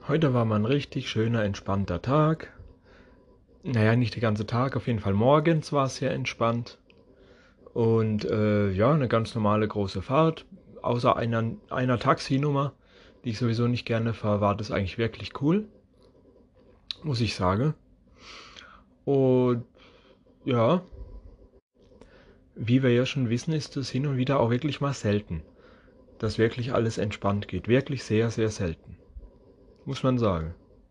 Heute war mal ein richtig schöner, entspannter Tag. Naja, nicht der ganze Tag, auf jeden Fall morgens war es sehr entspannt. Und ja, eine ganz normale große Fahrt. Außer einer Taxinummer, die ich sowieso nicht gerne fahre, war das eigentlich wirklich cool, muss ich sagen. Und ja, wie wir ja schon wissen, ist es hin und wieder auch wirklich mal selten, dass wirklich alles entspannt geht. Wirklich sehr, sehr selten, muss man sagen.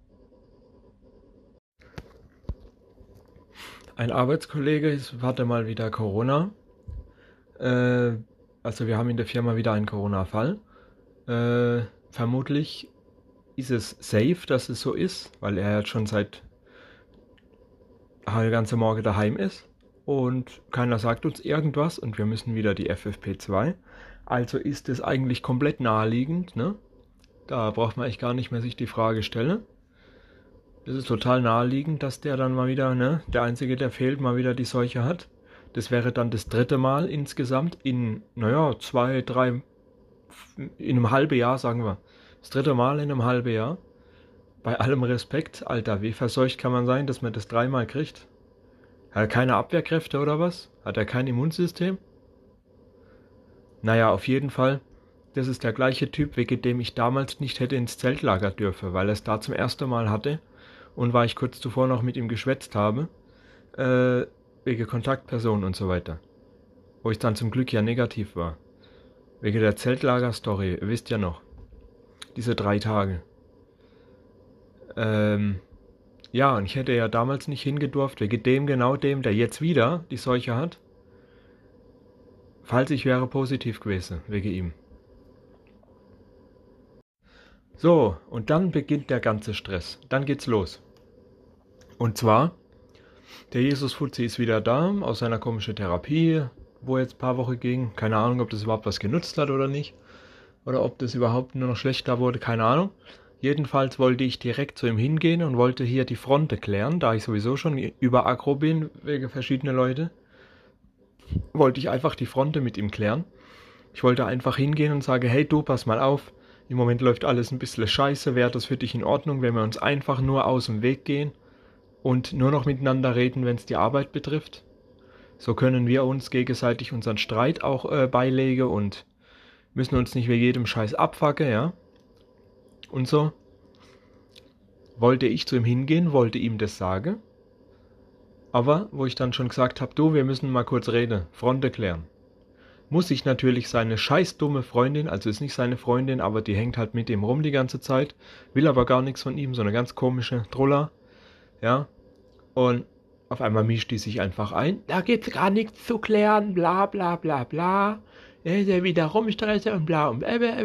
Ein Arbeitskollege hatte mal wieder Corona. Äh, also wir haben in der Firma wieder einen Corona-Fall. Vermutlich ist es safe, dass es so ist, weil er jetzt schon seit der ganze Morgen daheim ist und keiner sagt uns irgendwas und wir müssen wieder die FFP2. Also ist es eigentlich komplett naheliegend, ne? Da braucht man echt gar nicht mehr sich die Frage stellen. Es ist total naheliegend, dass der dann mal wieder, ne, der Einzige, der fehlt, mal wieder die Seuche hat. Das wäre dann das dritte Mal insgesamt in, naja, in einem halben Jahr, sagen wir. Das dritte Mal in einem halben Jahr. Bei allem Respekt, Alter, wie verseucht kann man sein, dass man das dreimal kriegt? Hat er keine Abwehrkräfte oder was? Hat er kein Immunsystem? Naja, auf jeden Fall, das ist der gleiche Typ, wegen dem ich damals nicht hätte ins Zeltlager dürfen, weil er es da zum ersten Mal hatte und weil ich kurz zuvor noch mit ihm geschwätzt habe, wegen Kontaktpersonen und so weiter. Wo ich dann zum Glück ja negativ war. Wegen der Zeltlager-Story, ihr wisst ja noch. Diese 3 Tage. Ja, und ich hätte ja damals nicht hingedurft, wegen dem, genau dem, der jetzt wieder die Seuche hat. Falls ich wäre positiv gewesen, wegen ihm. So, und dann beginnt der ganze Stress. Dann geht's los. Und zwar, der Jesus-Fuzzi ist wieder da, aus seiner komischen Therapie, wo jetzt ein paar Wochen ging. Keine Ahnung, ob das überhaupt was genutzt hat oder nicht. Oder ob das überhaupt nur noch schlechter wurde, keine Ahnung. Jedenfalls wollte ich direkt zu ihm hingehen und wollte hier die Fronte klären, da ich sowieso schon über Aggro bin, wegen verschiedene Leute. Wollte ich einfach die Fronte mit ihm klären. Ich wollte einfach hingehen und sagen, hey du, pass mal auf, im Moment läuft alles ein bisschen scheiße, wäre das für dich in Ordnung, wenn wir uns einfach nur aus dem Weg gehen und nur noch miteinander reden, wenn es die Arbeit betrifft? So können wir uns gegenseitig unseren Streit auch beilegen und müssen uns nicht wegen jedem Scheiß abfacken, ja? Und so wollte ich zu ihm hingehen, wollte ihm das sagen, aber wo ich dann schon gesagt habe, du, wir müssen mal kurz reden, Fronte klären, muss ich natürlich seine scheiß dumme Freundin, also ist nicht seine Freundin, aber die hängt halt mit ihm rum die ganze Zeit, will aber gar nichts von ihm, so eine ganz komische Trulla, ja, und auf einmal mischt die sich einfach ein, da gibt's gar nichts zu klären, bla bla bla bla, der wieder rumstresse und bla und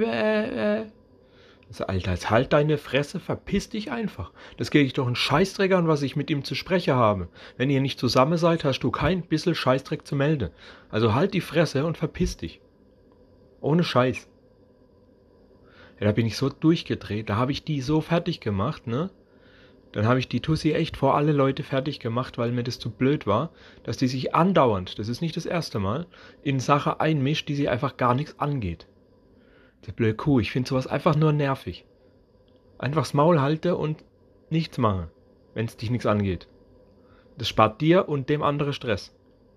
also, Alter, jetzt halt deine Fresse, verpiss dich einfach. Das geht dich doch einen Scheißdreck an, was ich mit ihm zu sprechen habe. Wenn ihr nicht zusammen seid, hast du kein bisschen Scheißdreck zu melden. Also halt die Fresse und verpiss dich. Ohne Scheiß. Ja, da bin ich so durchgedreht, da habe ich die so fertig gemacht, ne? Dann habe ich die Tussi echt vor alle Leute fertig gemacht, weil mir das zu blöd war, dass die sich andauernd, das ist nicht das erste Mal, in Sache einmischt, die sie einfach gar nichts angeht. Die blöde Kuh, ich finde sowas einfach nur nervig. Einfach das Maul halte und nichts mache, wenn es dich nichts angeht. Das spart dir und dem anderen Stress.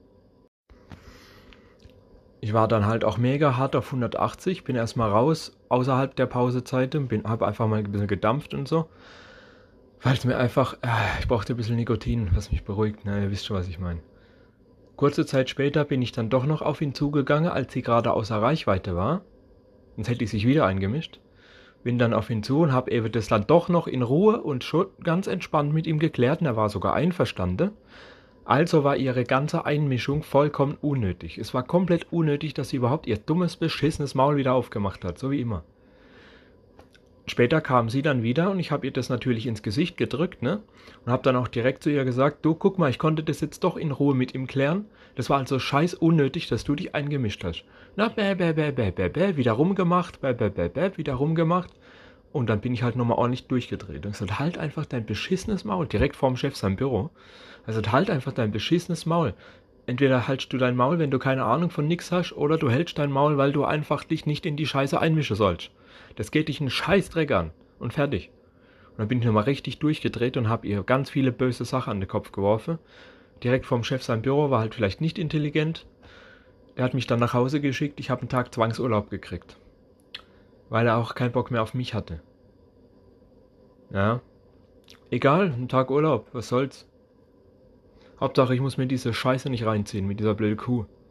Ich war dann halt auch mega hart auf 180, bin erstmal raus, außerhalb der Pausezeit, habe einfach mal ein bisschen gedampft und so. Weil es mir einfach, ich brauchte ein bisschen Nikotin, was mich beruhigt, na, ihr wisst schon, was ich meine. Kurze Zeit später bin ich dann doch noch auf ihn zugegangen, als sie gerade außer Reichweite war. Sonst hätte ich sich wieder eingemischt. Bin dann auf ihn zu und habe eben das dann doch noch in Ruhe und schon ganz entspannt mit ihm geklärt und er war sogar einverstanden. Also war ihre ganze Einmischung vollkommen unnötig. Es war komplett unnötig, dass sie überhaupt ihr dummes, beschissenes Maul wieder aufgemacht hat, so wie immer. Später kam sie dann wieder und ich habe ihr das natürlich ins Gesicht gedrückt, ne? Und habe dann auch direkt zu ihr gesagt, du, guck mal, ich konnte das jetzt doch in Ruhe mit ihm klären. Das war also scheiß unnötig, dass du dich eingemischt hast. Na, wieder rumgemacht, wieder rumgemacht. Und dann bin ich halt nochmal ordentlich durchgedreht. Und gesagt, halt einfach dein beschissenes Maul, direkt vorm Chef sein Büro. Also halt einfach dein beschissenes Maul. Entweder hältst du dein Maul, wenn du keine Ahnung von nix hast, oder du hältst dein Maul, weil du einfach dich nicht in die Scheiße einmischen sollst. Das geht dich einen Scheißdreck an. Und fertig. Und dann bin ich nochmal richtig durchgedreht und habe ihr ganz viele böse Sachen an den Kopf geworfen. Direkt vom Chef sein Büro, war halt vielleicht nicht intelligent. Er hat mich dann nach Hause geschickt, ich habe einen Tag Zwangsurlaub gekriegt. Weil er auch keinen Bock mehr auf mich hatte. Ja, egal, ein Tag Urlaub, was soll's. Hauptsache, ich muss mir diese Scheiße nicht reinziehen mit dieser blöden Kuh.